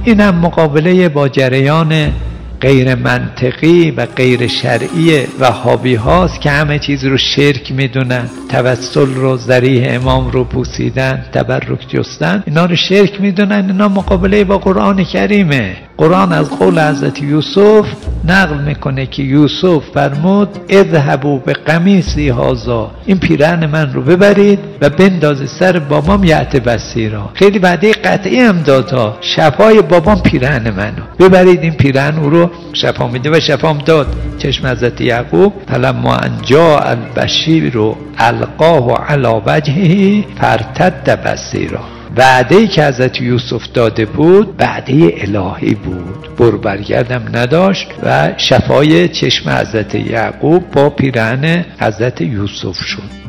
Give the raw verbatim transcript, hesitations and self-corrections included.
این هم مقابله با جریان غیر منطقی و غیر شرعی وهابی هاست که همه چیز رو شرک میدونن، توسل رو، ذریح امام رو بوسیدن، تبرک جستن، اینا رو شرک میدونن. اینا مقابله با قرآن کریمه. قرآن از قول حضرت یوسف نقل میکنه که یوسف فرمود اذهبوا به قمیصی هذا، این پیرهن من رو ببرید و بندازید سر بابام یأت بصیرا. خیلی وعده قطعی هم داد ها، شفای بابام پیرهن منو، ببرید این پیرهن. او رو شفا میده و شفام داد. چشم حضرت یعقوب فلما ان جاء البشیر القاه علی وجهه فارتد بصیرا. وعده‌ای که حضرت یوسف داده بود وعده الهی بود، بر برگردم نداشت و شفای چشم حضرت یعقوب با پیرهن حضرت یوسف شد.